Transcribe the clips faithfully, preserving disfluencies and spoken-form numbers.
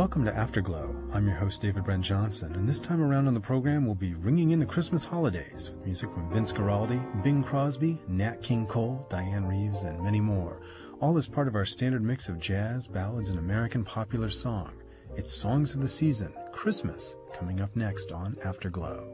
Welcome to Afterglow. I'm your host, David Brent Johnson, and this time around on the program, we'll be ringing in the Christmas holidays with music from Vince Guaraldi, Bing Crosby, Nat King Cole, Diane Reeves, and many more, all as part of our standard mix of jazz, ballads, and American popular song. It's Songs of the Season, Christmas, coming up next on Afterglow.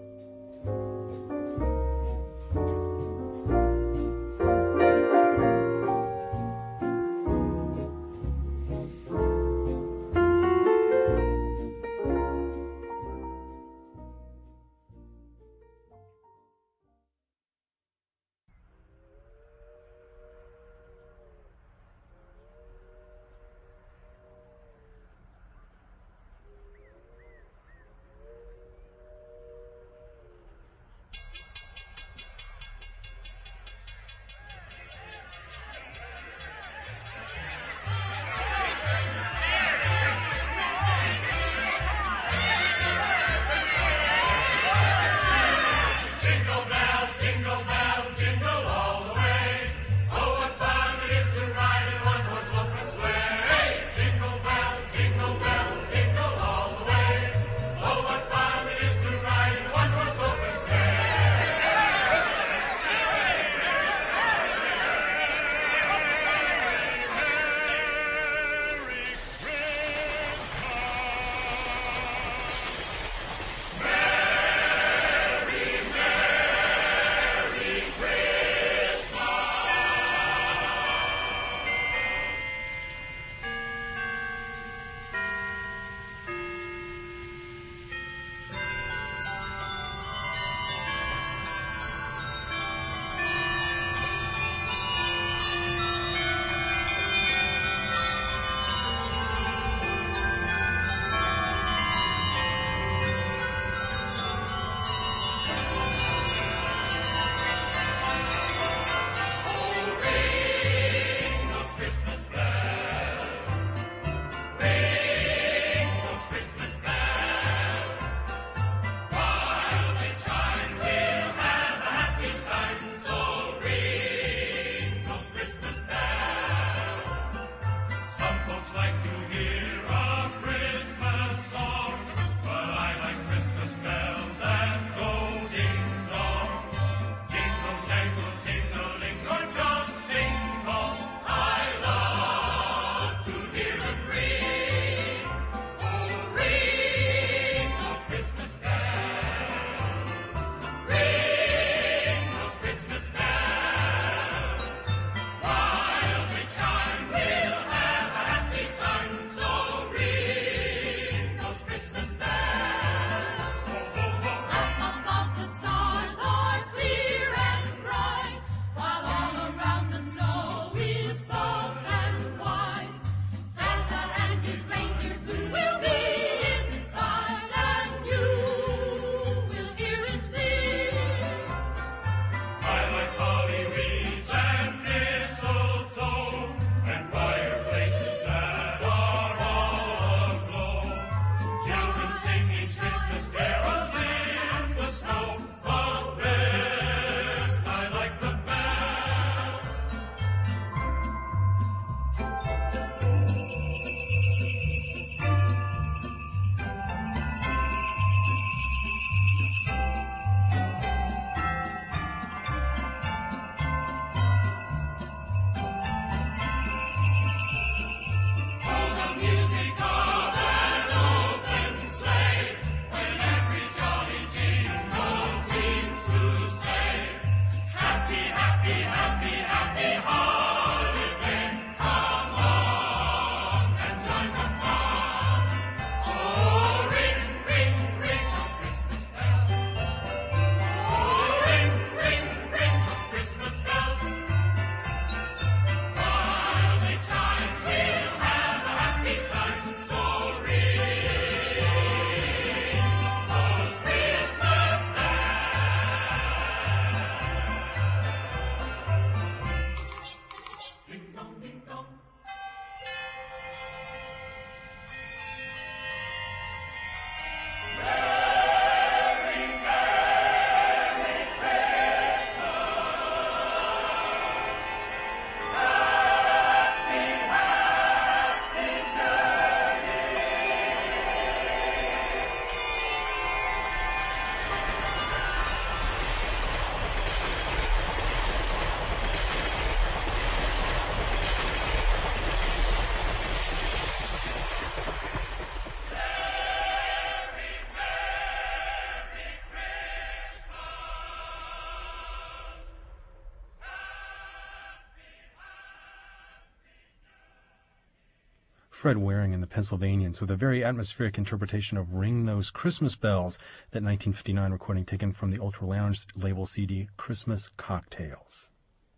Fred Waring and the Pennsylvanians with a very atmospheric interpretation of Ring Those Christmas Bells, that nineteen fifty-nine recording taken from the Ultra Lounge label C D, Christmas Cocktails.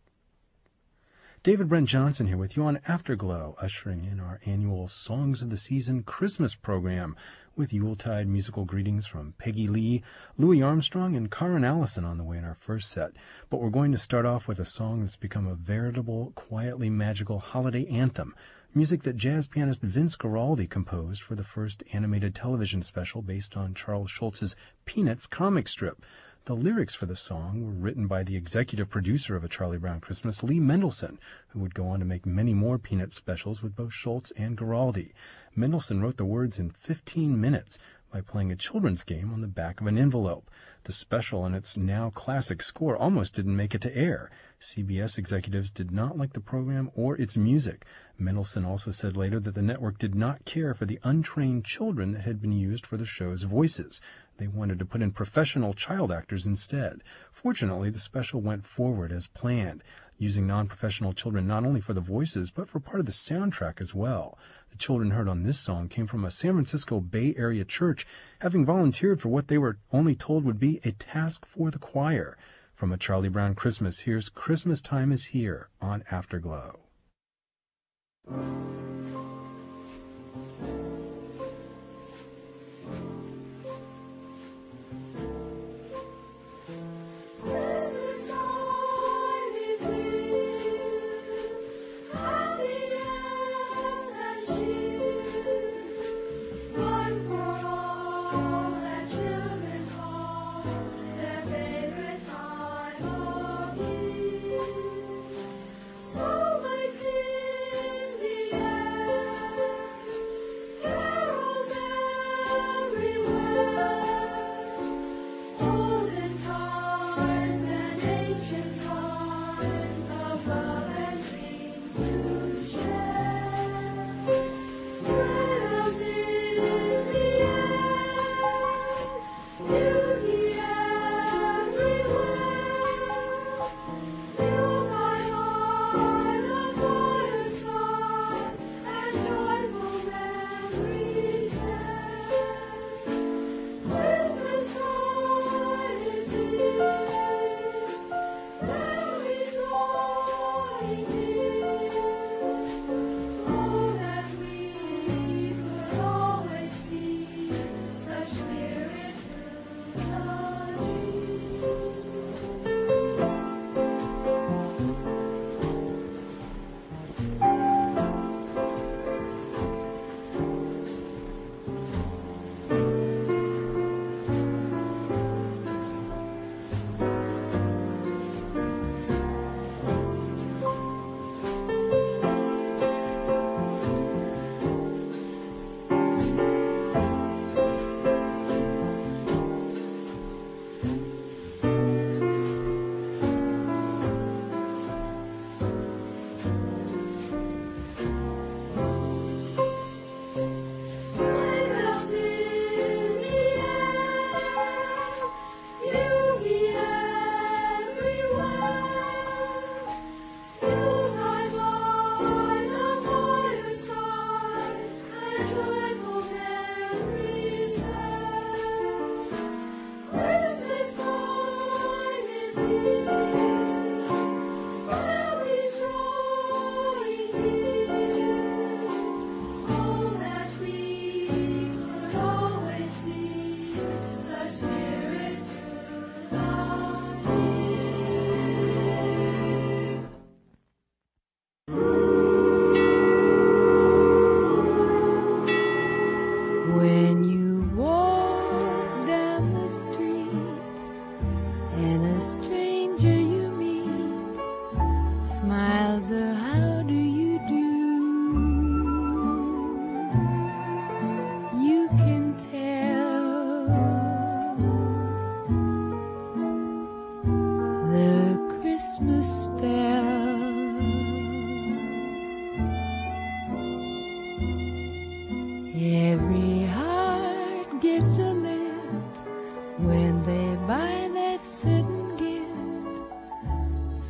David Brent Johnson here with you on Afterglow, ushering in our annual Songs of the Season Christmas program with Yuletide musical greetings from Peggy Lee, Louis Armstrong, and Karen Allison on the way in our first set. But we're going to start off with a song that's become a veritable, quietly magical holiday anthem, music that jazz pianist Vince Guaraldi composed for the first animated television special based on Charles Schulz's Peanuts comic strip. The lyrics for the song were written by the executive producer of A Charlie Brown Christmas, Lee Mendelson, who would go on to make many more Peanuts specials with both Schulz and Guaraldi. Mendelson wrote the words in fifteen minutes by playing a children's game on the back of an envelope. The special and its now classic score almost didn't make it to air. C B S executives did not like the program or its music. Mendelson also said later that the network did not care for the untrained children that had been used for the show's voices. They wanted to put in professional child actors instead. Fortunately, the special went forward as planned, using non-professional children not only for the voices, but for part of the soundtrack as well. The children heard on this song came from a San Francisco Bay Area church, having volunteered for what they were only told would be a task for the choir. From A Charlie Brown Christmas, here's Christmas Time Is Here on Afterglow.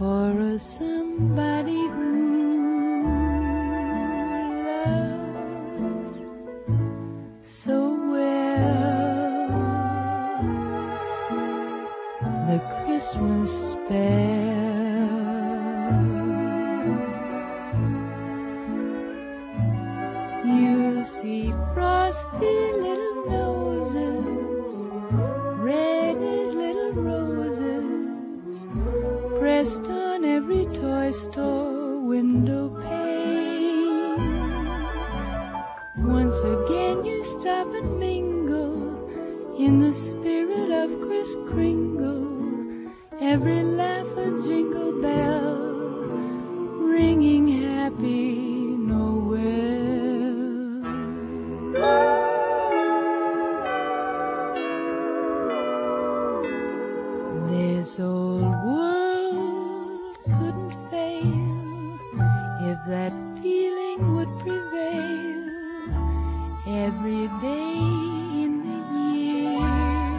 Somebody who loves spell. You'll see frosty little noses, red as little roses, pressed on every toy store window pane. Once again you stop and mingle in the spirit of Kris Kringle, every laugh a jingle bell, ringing happy Noel. This old world couldn't fail if that feeling would prevail every day in the year.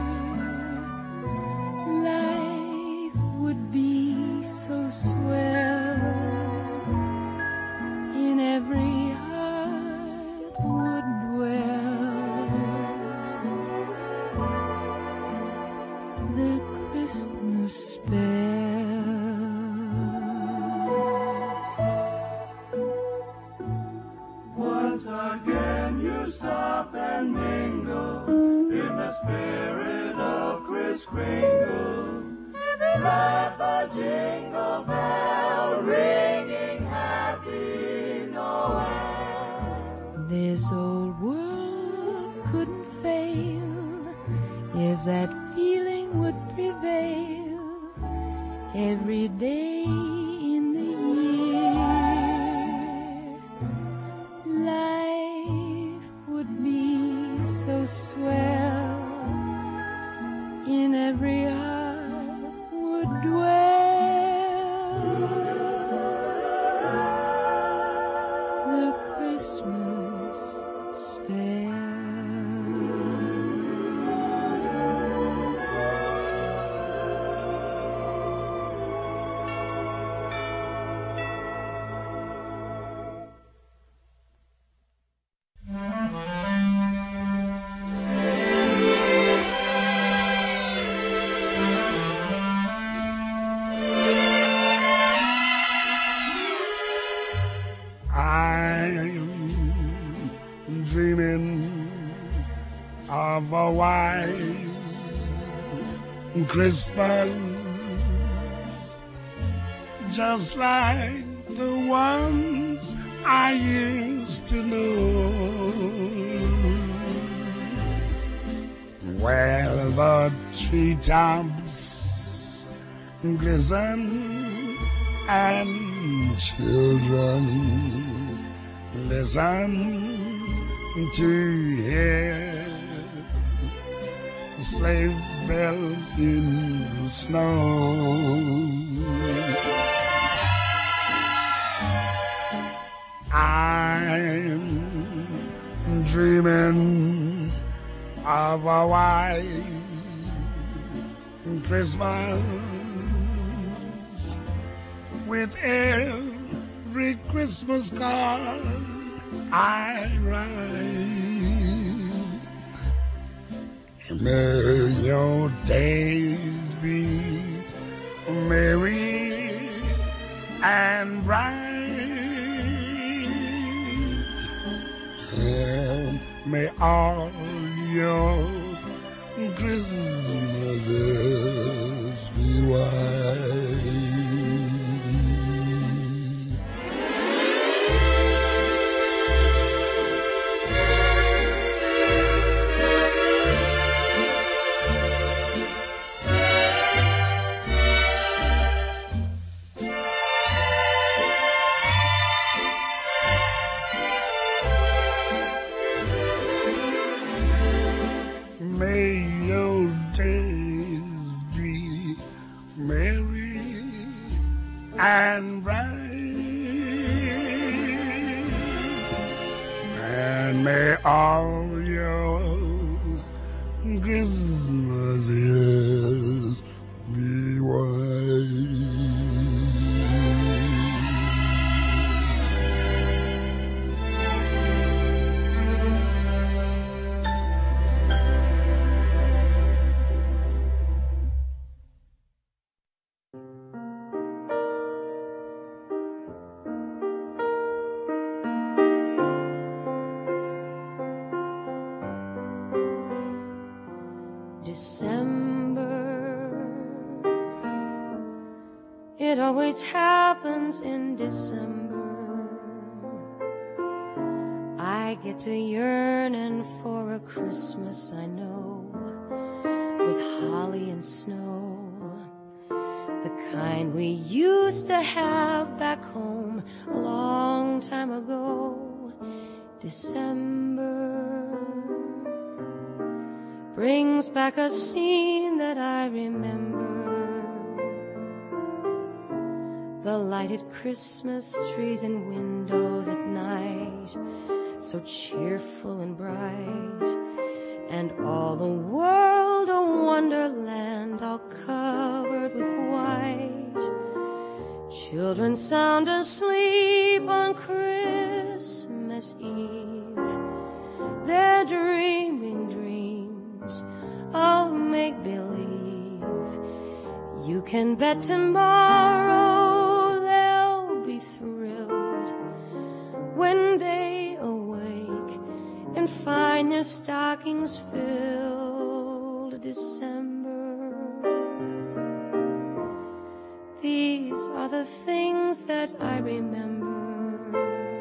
Life would be so swell, in every heart would dwell the Christmas spell. Once again you stop and mingle in the spirit of Kris Kringle, every laugh a jingle bell, ringing happy Noel. This old world couldn't fail if that feeling would prevail every day in the year. Life would be so swell, in every heart would dwell the Christmas spell. I'm dreaming of a white Christmas, just like the ones I used to know, where the treetops glisten and children listen to hear sleigh bells in the snow. I'm dreaming of a white Christmas with every Christmas card I write. May your days be merry and bright, and may all your Christmases be white. May your days be merry and bright, and may all your Christmases be white. December. It always happens in December. I get to yearning for a Christmas I know, with holly and snow, the kind we used to have back home a long time ago. December brings back a scene that I remember. The lighted Christmas trees and windows at night, so cheerful and bright, and all the world a wonderland, all covered with white. Children sound asleep on Christmas Eve, they're dreaming dreams of make-believe. You can bet tomorrow they'll be thrilled when they awake and find their stockings filled. December. These are the things that I remember,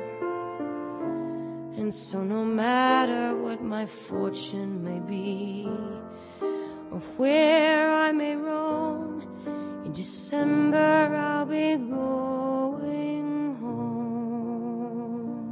and so no matter what my fortune may be, or where I may roam, in December I'll be going home.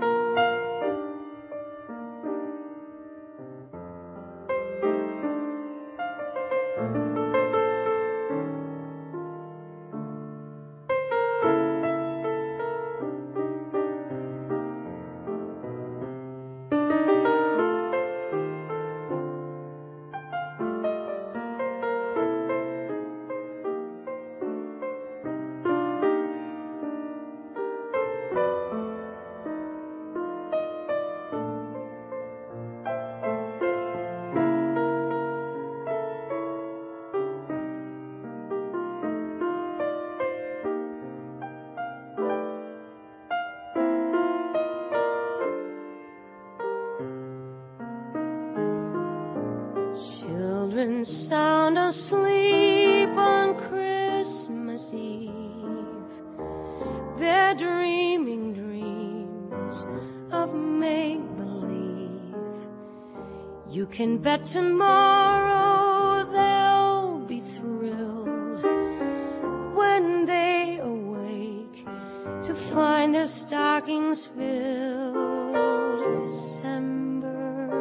Children sound asleep on Christmas Eve, they're dreaming dreams of make-believe. You can bet tomorrow they'll be thrilled when they awake to find their stockings filled. December.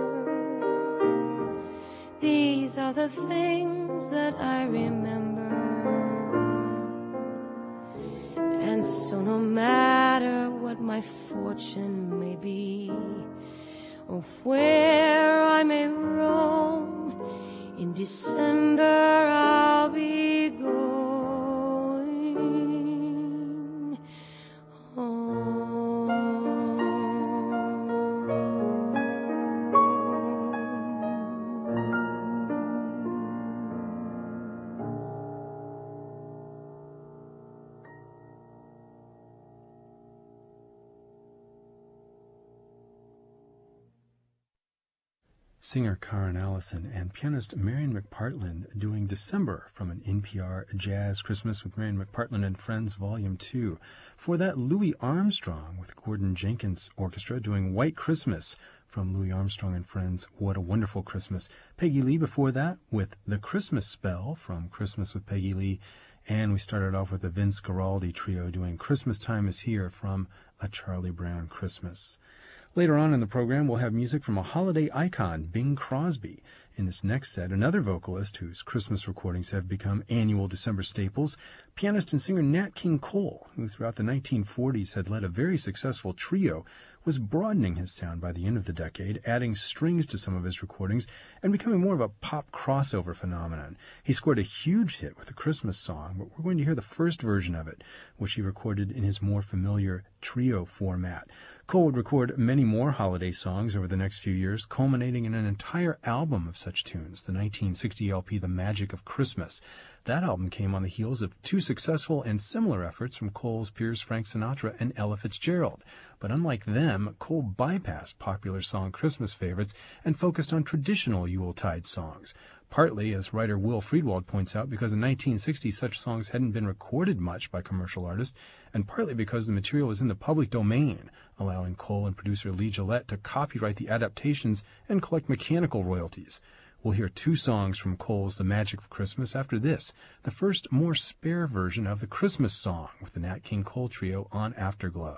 These are the things that I remember, and so no matter what my fortune may be, or where I may roam, in December I'll be going home. Singer Karen Allison and pianist Marian McPartland doing December from an N P R Jazz Christmas with Marian McPartland and Friends Volume two. For that, Louis Armstrong with Gordon Jenkins Orchestra doing White Christmas from Louis Armstrong and Friends, What a Wonderful Christmas. Peggy Lee before that with The Christmas Spell from Christmas with Peggy Lee. And we started off with the Vince Guaraldi Trio doing Christmas Time is Here from A Charlie Brown Christmas. Later on in the program, we'll have music from a holiday icon, Bing Crosby. In this next set, another vocalist whose Christmas recordings have become annual December staples, pianist and singer Nat King Cole, who throughout the nineteen forties had led a very successful trio, was broadening his sound by the end of the decade, adding strings to some of his recordings and becoming more of a pop crossover phenomenon. He scored a huge hit with the Christmas song, but we're going to hear the first version of it, which he recorded in his more familiar trio format. Cole would record many more holiday songs over the next few years, culminating in an entire album of such tunes, the nineteen sixty L P The Magic of Christmas. That album came on the heels of two successful and similar efforts from Cole's peers Frank Sinatra and Ella Fitzgerald. But unlike them, Cole bypassed popular song Christmas favorites and focused on traditional Yuletide songs. Partly, as writer Will Friedwald points out, because in nineteen sixty such songs hadn't been recorded much by commercial artists, and partly because the material was in the public domain, allowing Cole and producer Lee Gillette to copyright the adaptations and collect mechanical royalties. We'll hear two songs from Cole's The Magic of Christmas after this, the first more spare version of the Christmas song with the Nat King Cole Trio on Afterglow.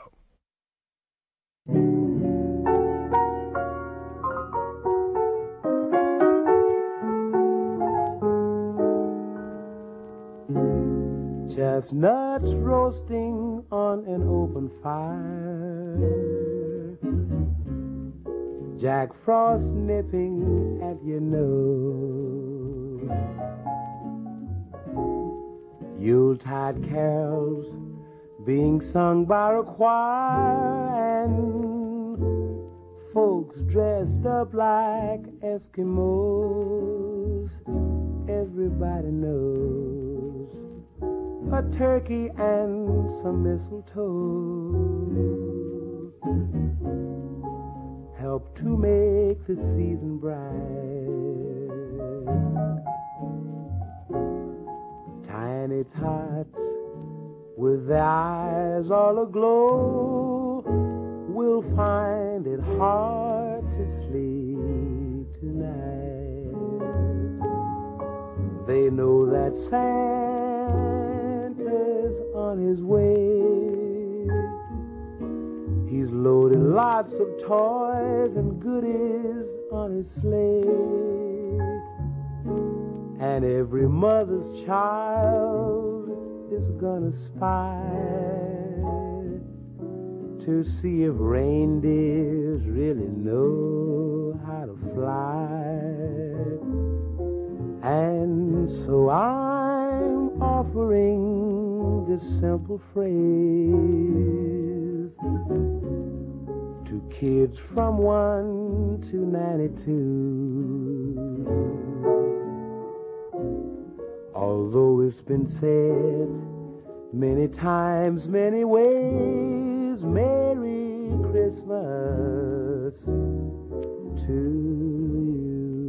Chestnuts roasting on an open fire, Jack Frost nipping at your nose, Yuletide carols being sung by a choir, and folks dressed up like Eskimos. Everybody knows a turkey and some mistletoe help to make the season bright. Tiny tots with their eyes all aglow will find it hard to sleep tonight. They know that Santa's on his way. He's loaded lots of toys and goodies on his sleigh, and every mother's child is gonna spy to see if reindeers really know how to fly. And so I'm offering this simple phrase to kids from one to ninety-two. Although it's been said many times, many ways, Merry Christmas to you.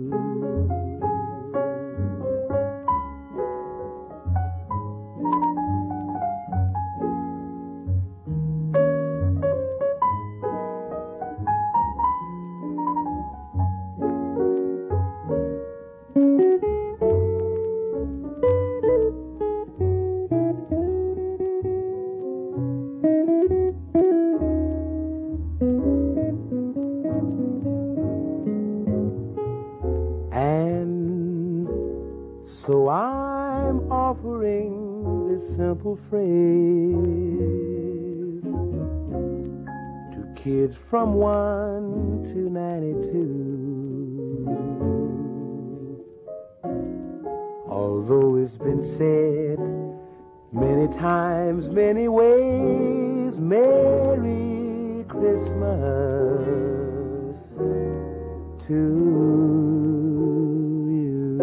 So I'm offering this simple phrase to kids from one to ninety-two. Although it's been said many times, many ways, Merry Christmas to you.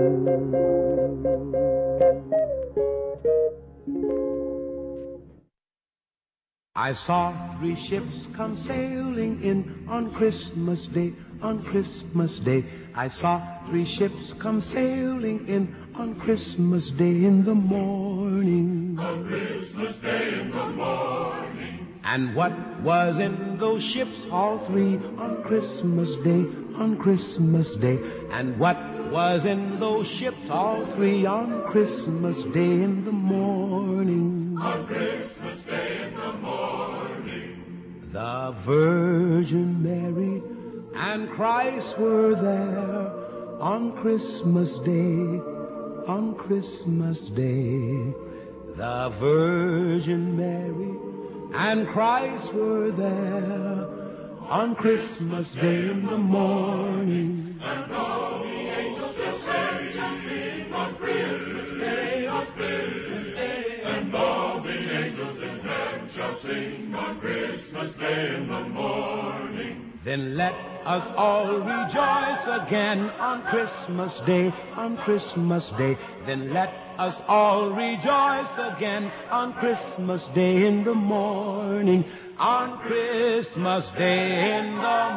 I saw three ships come sailing in on Christmas Day, on Christmas Day. I saw three ships come sailing in on Christmas Day in the morning. On Christmas Day in the morning. And what was in those ships, all three, on Christmas Day, on Christmas Day? And what was in those ships, all three, on Christmas Day in the morning? On Christmas Day in the morning. The Virgin Mary and Christ were there on Christmas Day, on Christmas Day. The Virgin Mary and Christ were there on Christmas Day in the morning. And all the angels shall shout and sing on Christmas Day, on Christmas Day. And all the angels in heaven shall sing on Christmas Day in the morning. Then let us all rejoice again on Christmas Day, on Christmas Day. Then let us all rejoice again on Christmas Day in the morning, on Christmas Day in the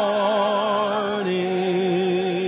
morning.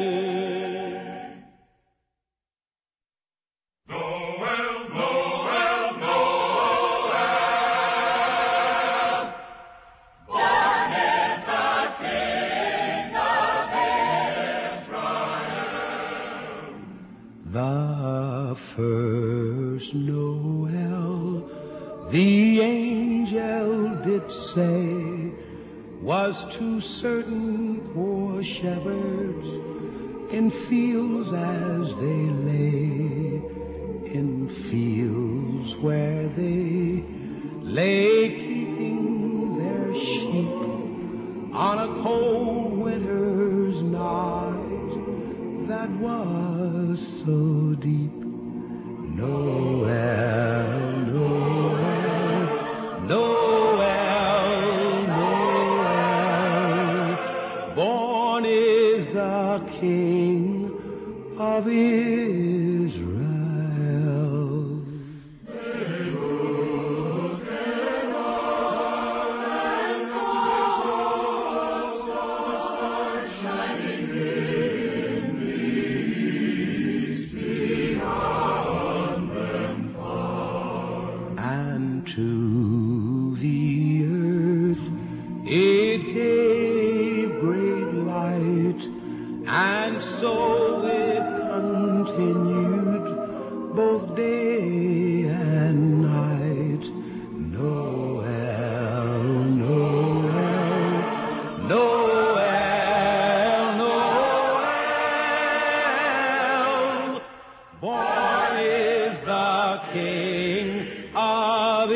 The first Noel, the angel did say, was to certain poor shepherds in fields as they lay, in fields where they lay keeping their sheep on a cold winter's night that was so deep. Noel, Noel, Noel, Noel, born is the King of Israel. To the earth it gave great light, and so it continued both day and night. Noel, Noel, Noel, Noel, born is the King of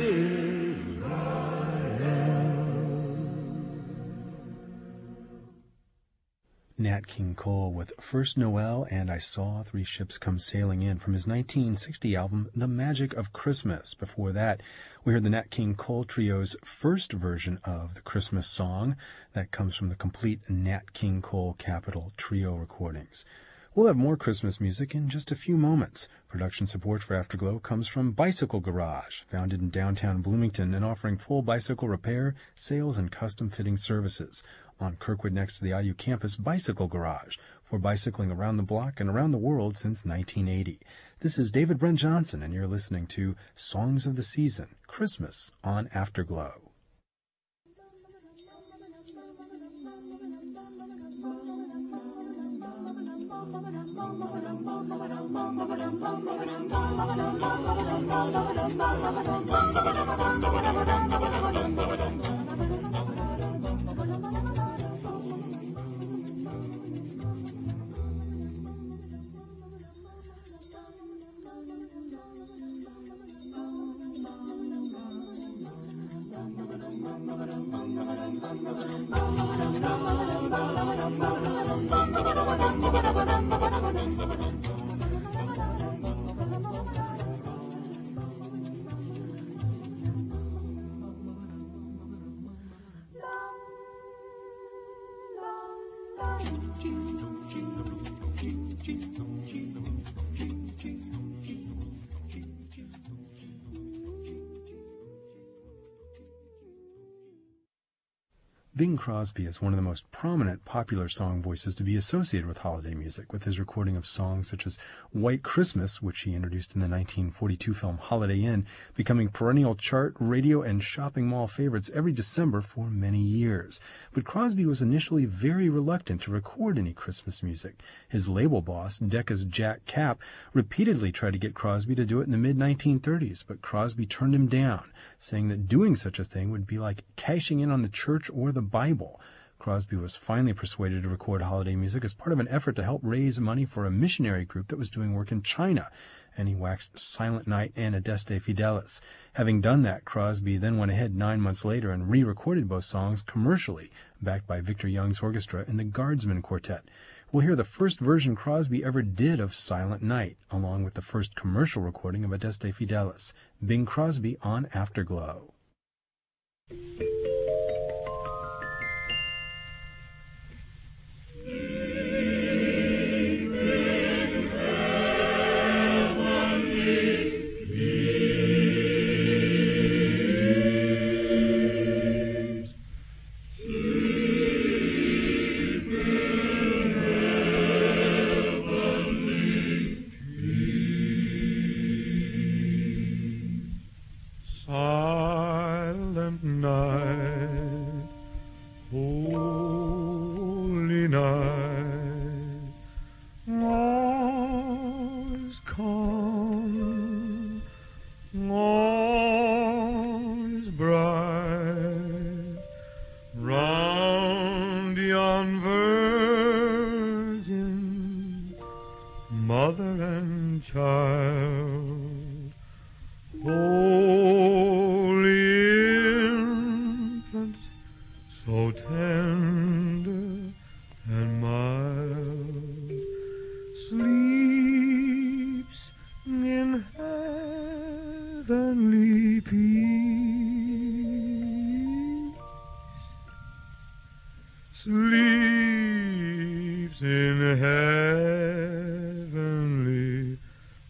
Nat King Cole with First Noel and I Saw Three Ships Come Sailing In from his nineteen sixty album, The Magic of Christmas. Before that, we heard the Nat King Cole Trio's first version of the Christmas song. That comes from the complete Nat King Cole Capitol Trio recordings. We'll have more Christmas music in just a few moments. Production support for Afterglow comes from Bicycle Garage, founded in downtown Bloomington and offering full bicycle repair, sales, and custom fitting services. On Kirkwood next to the I U campus, Bicycle Garage, for bicycling around the block and around the world since nineteen eighty. This is David Brent Johnson, and you're listening to Songs of the Season, Christmas on Afterglow. Bing Crosby is one of the most prominent popular song voices to be associated with holiday music, with his recording of songs such as White Christmas, which he introduced in the nineteen forty-two film Holiday Inn, becoming perennial chart, radio, and shopping mall favorites every December for many years. But Crosby was initially very reluctant to record any Christmas music. His label boss, Decca's Jack Kapp, repeatedly tried to get Crosby to do it in the mid nineteen thirties, but Crosby turned him down, saying that doing such a thing would be like cashing in on the church or the Bible. Crosby was finally persuaded to record holiday music as part of an effort to help raise money for a missionary group that was doing work in China, and he waxed Silent Night and Adeste Fidelis. Having done that, Crosby then went ahead nine months later and re-recorded both songs commercially, backed by Victor Young's orchestra and the Guardsmen Quartet. We'll hear the first version Crosby ever did of Silent Night, along with the first commercial recording of Adeste Fidelis. Bing Crosby on Afterglow. heavenly peace sleeps in heavenly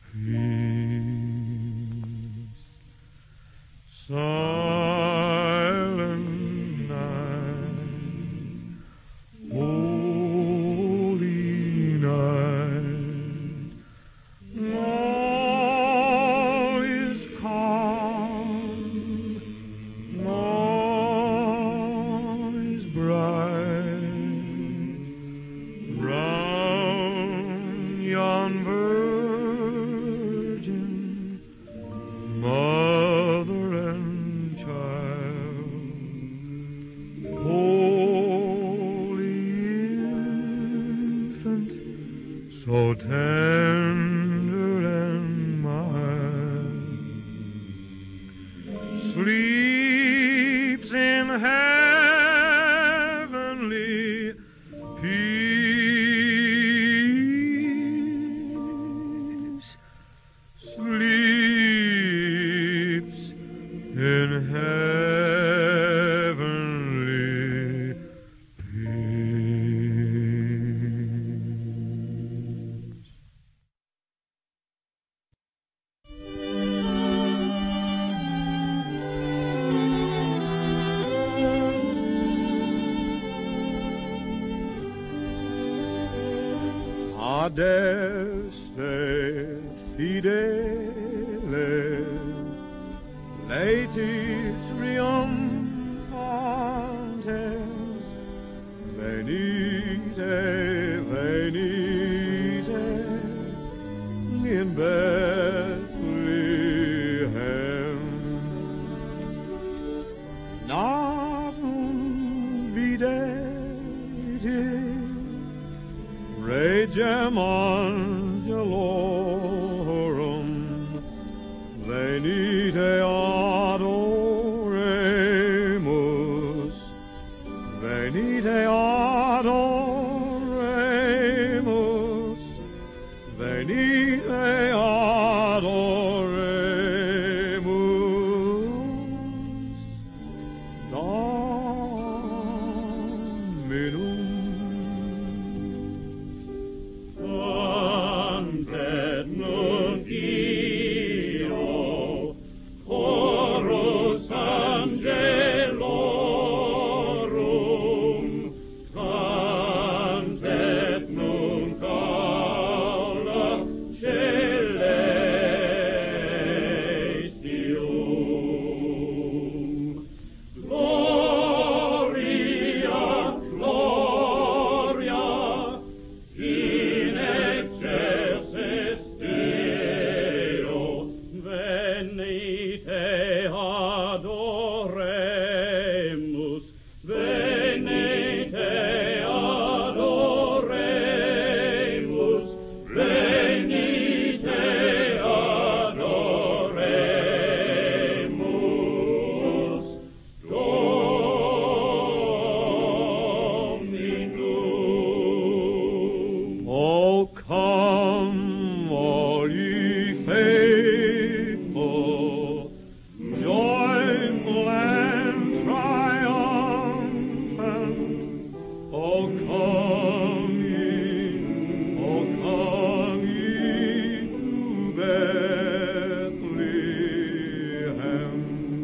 peace. Silent night, holy night, all is calm, all is bright, round yon virgin, mother and child, holy infant, so tender and mild, sleeps in heavenly peace, sleeps in heavenly peace. Adeste fideles, laetis triumphantes, venite, venite, in Bethlehem. Navum videtis, regem angelorum, venite adoremus, venite adoremus, venite adoremus, Dominum. Cantet nunc Dio, chorus angelorum, cantet nunc aula celestium. Gloria, gloria, in excelsis Deo, venite adoremus, venite adoremus, venite adoremus, Dominum. Oh, come, all ye faithful, joyful and triumphant. Oh, come ye, oh, come ye to Bethlehem.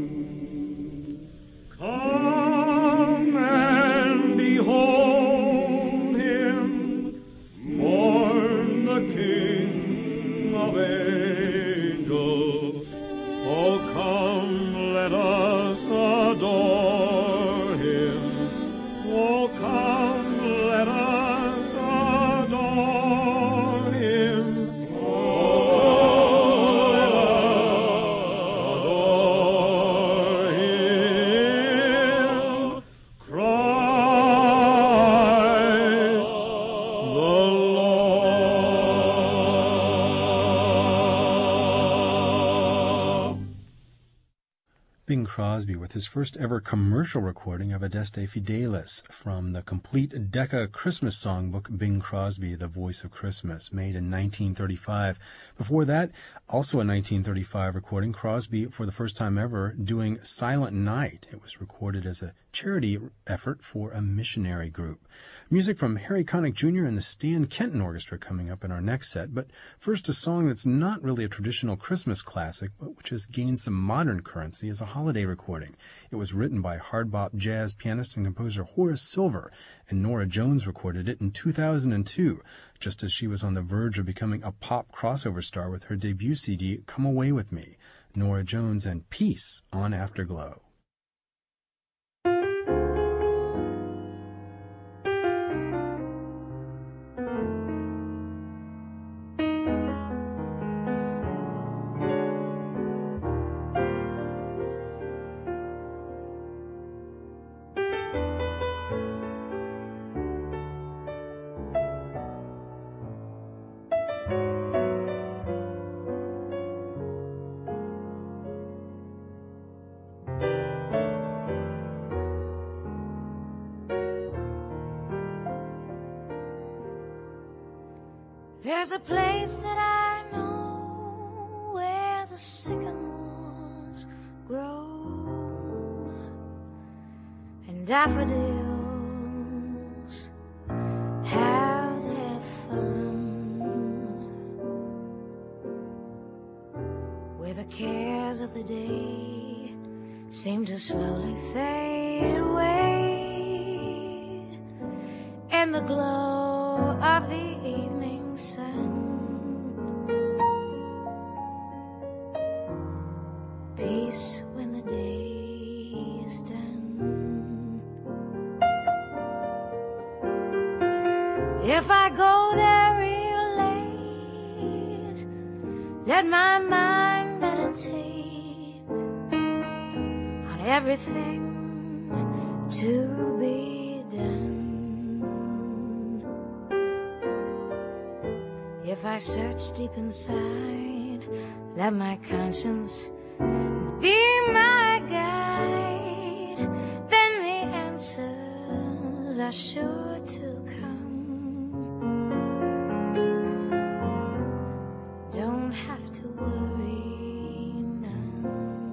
Come and behold him, born the King of angels. Oh, come, let us adore him. Oh, come, let us adore him. Oh, let us adore him. Christ the Lord. Bing Crosby with his first ever commercial recording of Adeste Fideles from the complete Decca Christmas songbook, Bing Crosby, The Voice of Christmas, made in nineteen thirty-five. Before that, also a nineteen thirty-five recording, Crosby, for the first time ever, doing Silent Night. It was recorded as a charity effort for a missionary group. Music from Harry Connick Junior and the Stan Kenton Orchestra coming up in our next set, but first a song that's not really a traditional Christmas classic, but which has gained some modern currency as a holiday recording. It was written by hard bop jazz pianist and composer Horace Silver, and Norah Jones recorded it in two thousand two, just as she was on the verge of becoming a pop crossover star with her debut C D, Come Away With Me. Norah Jones and Peace on Afterglow. There's a place that I know where the sycamores grow and daffodils have their fun, where the cares of the day seem to slowly fade away, and the glow of the evening sun. Peace when the day is done. If I go there real late, let my mind meditate on everything to be done. If I search deep inside, let my conscience be my guide, then the answers are sure to come. Don't have to worry none.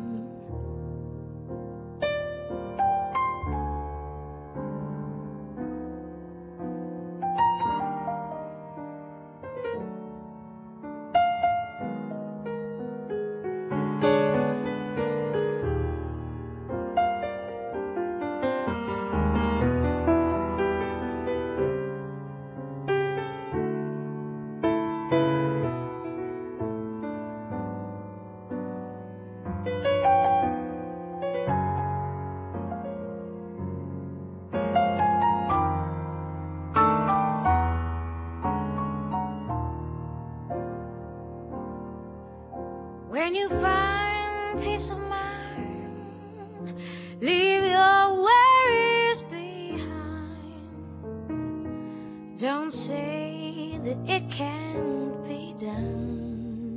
When you find peace of mind, leave your worries behind. Don't say that it can't be done.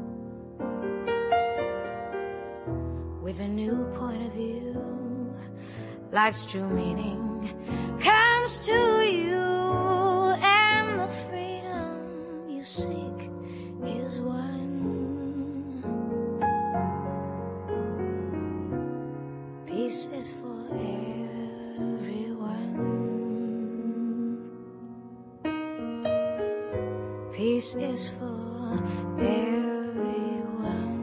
With a new point of view, life's true meaning comes to you, and the freedom you seek is one. Peace is for everyone. Peace is for everyone.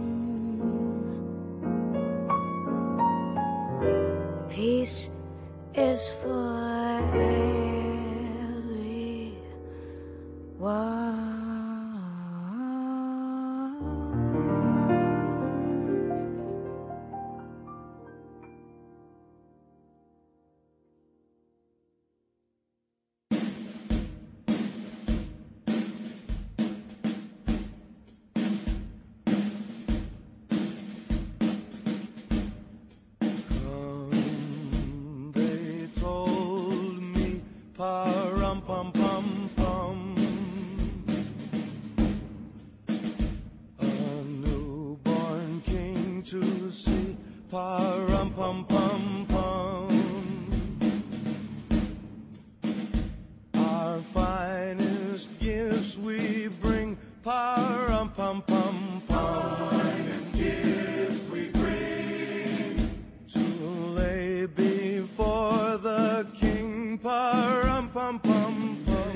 Peace is for everyone. Parum pum pum pum. Pa-rum-pum-pum-pum. Our finest gifts we bring, pa-rum-pum-pum-pum. Finest gifts we bring to lay before the King, pa-rum-pum-pum-pum.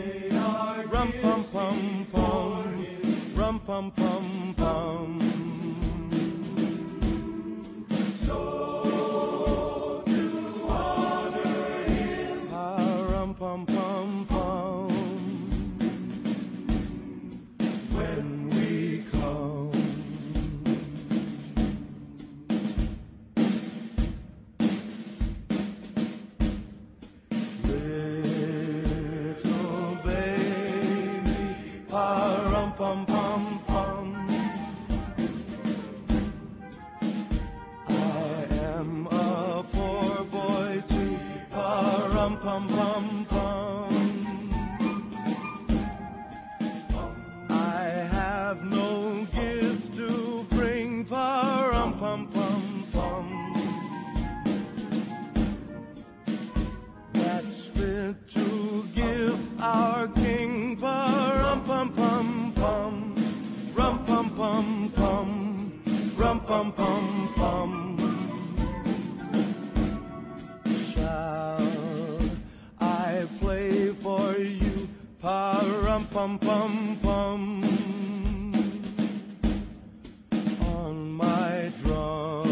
Rum-pum-pum-pum, rum-pum-pum-pum. so to honor him. Pa-rum-pum-pum-pum. When we come, little baby, pa-rum-pum-pum-pum. I am a poor boy too, pa-rum-pum-pum-pum. I have no gift to bring, pa-rum-pum-pum-pum. That's fit to give our King, pa-rum-pum-pum-pum. Rum-pum-pum-pum, rum-pum-pum-pum. Shall I play for you, pa-rum-pum-pum-pum, on my drum?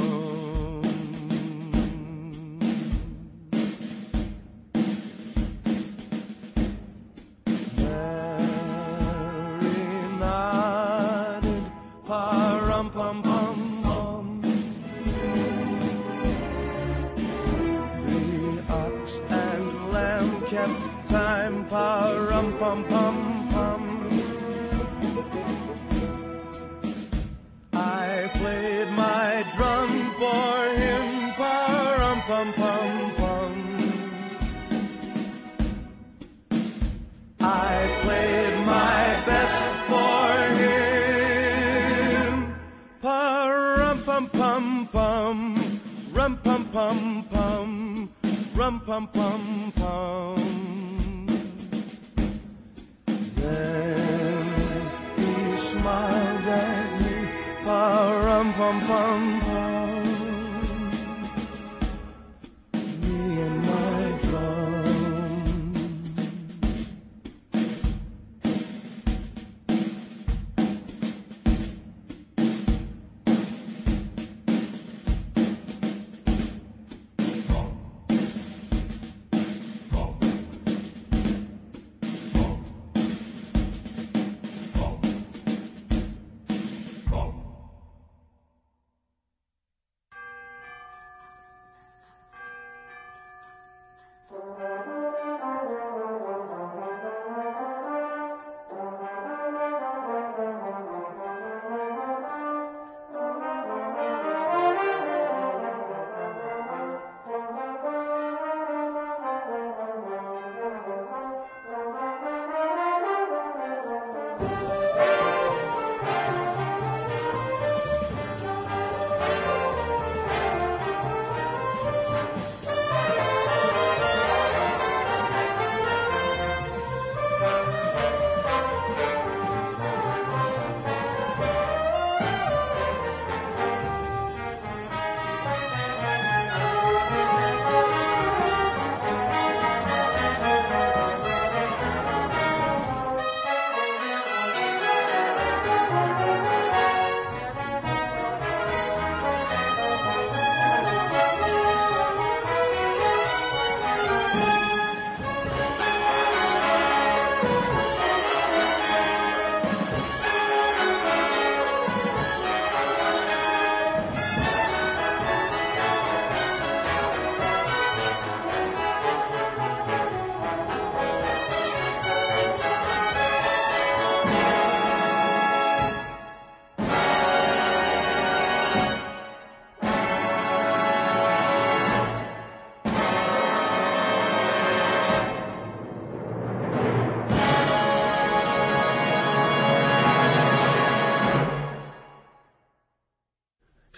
Mary nodded, pa-rum-pum-pum-pum. The ox and lamb kept time, pa-rum-pum-pum-pum. I played my drum for him, pa-rum-pum-pum-pum. I played my best for him, pa-rum-pum-pum-pum, rum-pum-pum-pum, rum-pum-pum-pum. Then he smiled at me, pa-rum-pum-pum-pum. Me and my drum.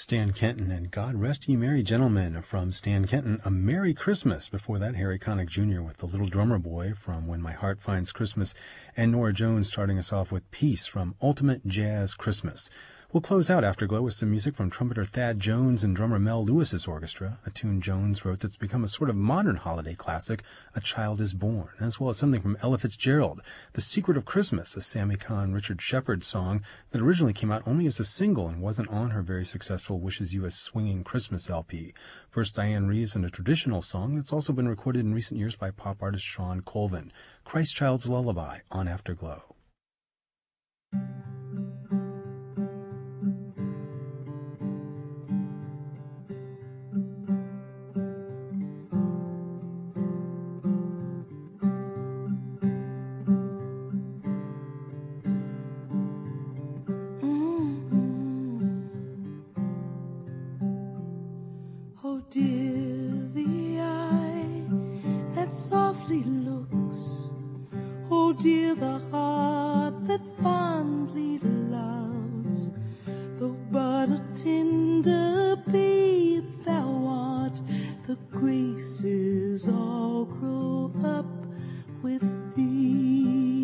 Stan Kenton and God Rest Ye Merry Gentlemen from Stan Kenton, A Merry Christmas. Before that, Harry Connick Junior with The Little Drummer Boy from When My Heart Finds Christmas, and Nora Jones starting us off with Peace from Ultimate Jazz Christmas. We'll close out Afterglow with some music from trumpeter Thad Jones and drummer Mel Lewis's orchestra, a tune Jones wrote that's become a sort of modern holiday classic, A Child is Born, as well as something from Ella Fitzgerald, The Secret of Christmas, a Sammy Kahn, Richard Shepard song that originally came out only as a single and wasn't on her very successful Wishes You a Swinging Christmas L P. First Diane Reeves and a traditional song that's also been recorded in recent years by pop artist Sean Colvin, Christ Child's Lullaby on Afterglow. Dear, the eye that softly looks, oh dear, the heart that fondly loves, though but a tender babe thou art, the graces all grow up with thee.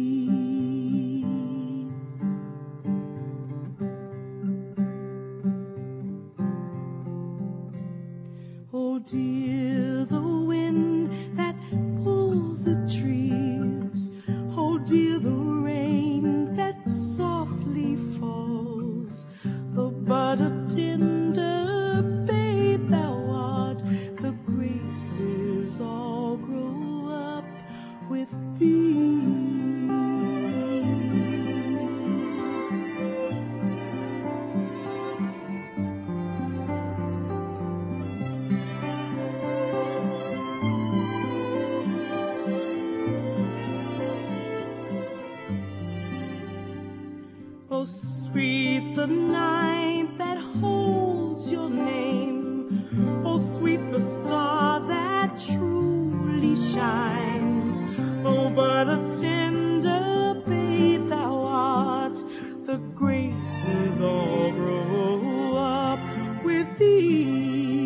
Oh dear, the wind that pulls the trees, oh dear, the rain that softly falls, though but a tender babe thou art, the graces all grow up with thee. Oh, sweet the night that holds your name. Oh, sweet the star that truly shines. Oh, but a tender babe thou art, the graces all grow up with thee.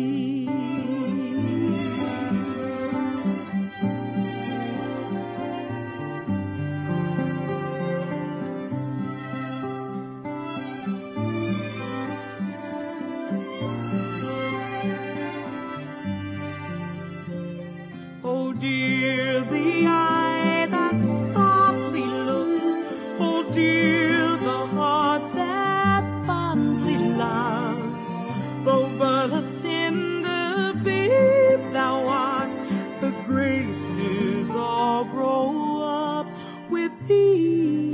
Oh dear, the eye that softly looks, oh dear, the heart that fondly loves, though but a tender babe thou art, the graces all grow up with thee.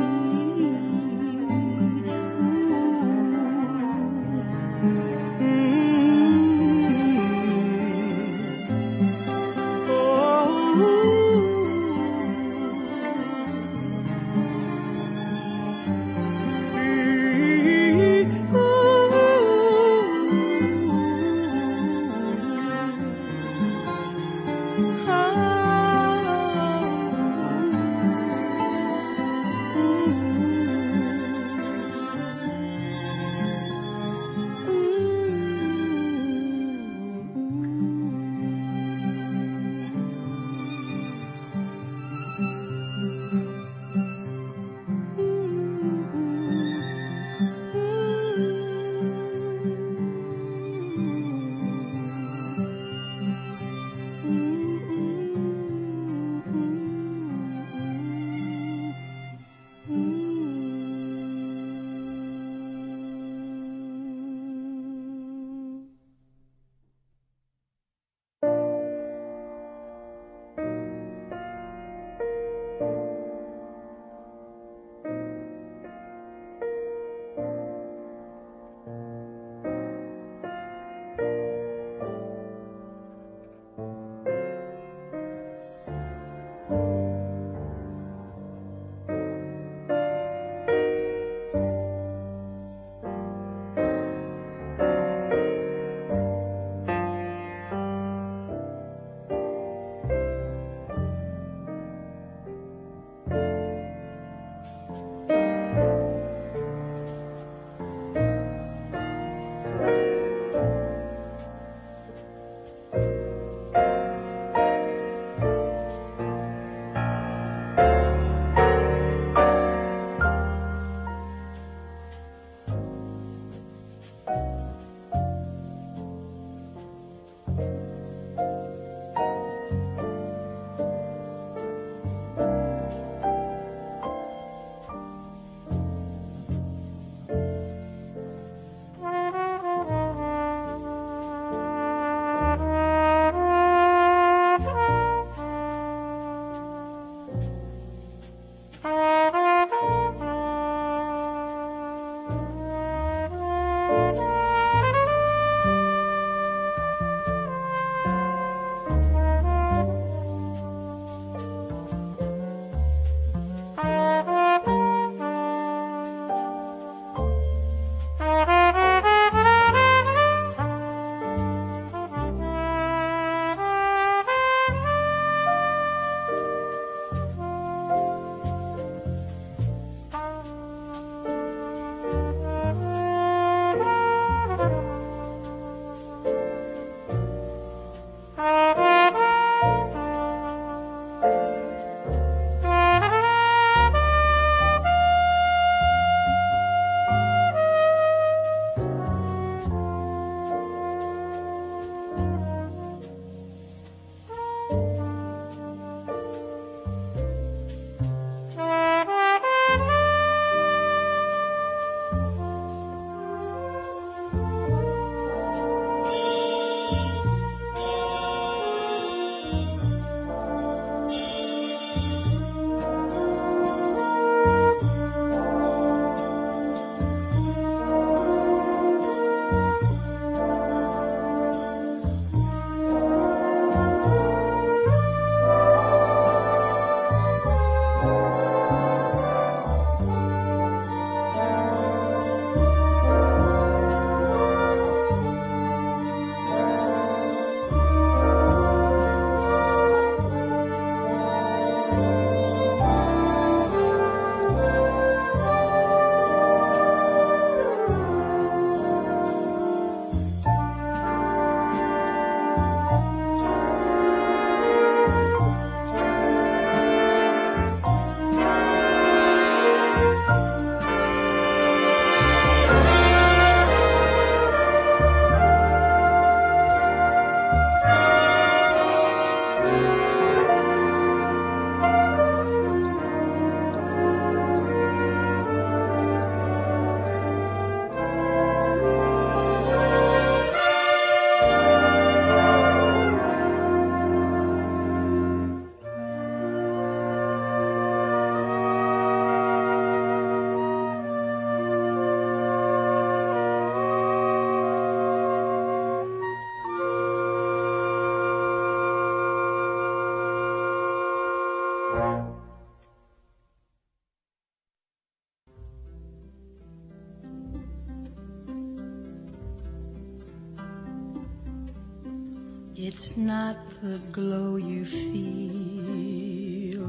It's not the glow you feel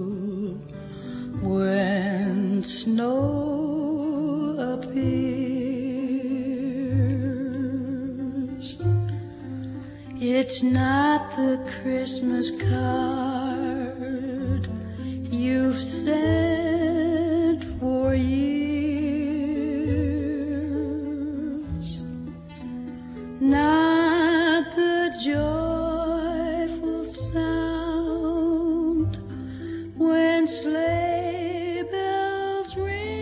when snow appears. It's not the Christmas card you've sent for years. Not the joyful sound when sleigh bells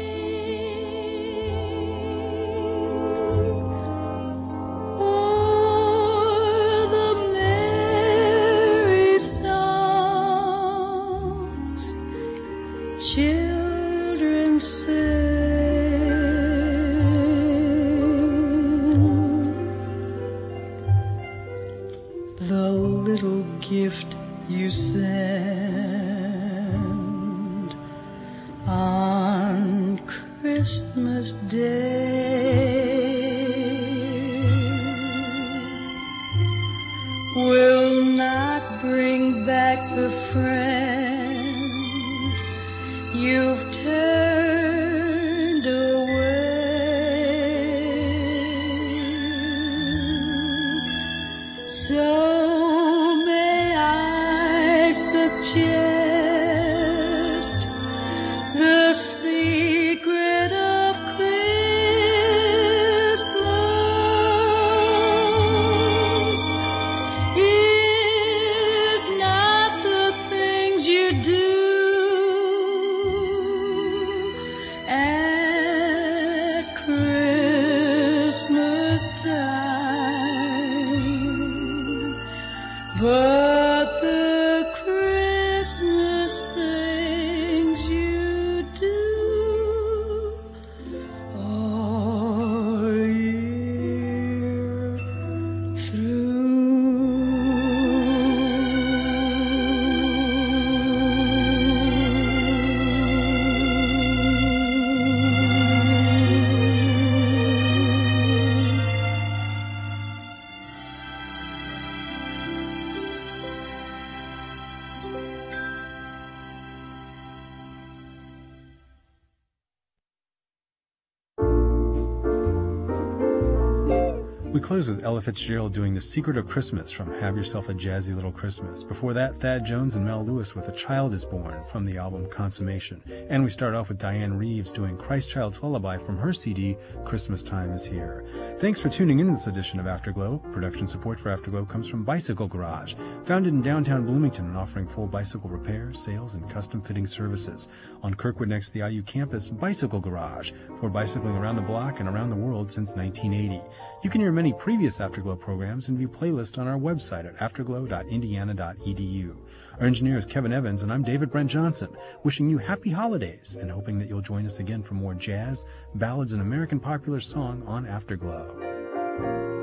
ring, or the merry songs children sing. The little gift you send on Christmas Day will not bring back the friend you've turned away. So may I suggest the secret of Christmas is not the things you do at Christmas time, but the Christmas things you do all year through. We close with Ella Fitzgerald doing The Secret of Christmas from Have Yourself a Jazzy Little Christmas. Before that, Thad Jones and Mel Lewis with A Child is Born from the album Consummation. And we start off with Diane Reeves doing Christ Child's Lullaby from her C D, Christmas Time is Here. Thanks for tuning in to this edition of Afterglow. Production support for Afterglow comes from Bicycle Garage, founded in downtown Bloomington and offering full bicycle repair, sales, and custom fitting services. On Kirkwood next to the I U campus, Bicycle Garage, for bicycling around the block and around the world since nineteen eighty. You can hear many previous Afterglow programs and view playlists on our website at afterglow dot indiana dot e d u. Our engineer is Kevin Evans, and I'm David Brent Johnson, wishing you happy holidays and hoping that you'll join us again for more jazz, ballads, and American popular song on Afterglow.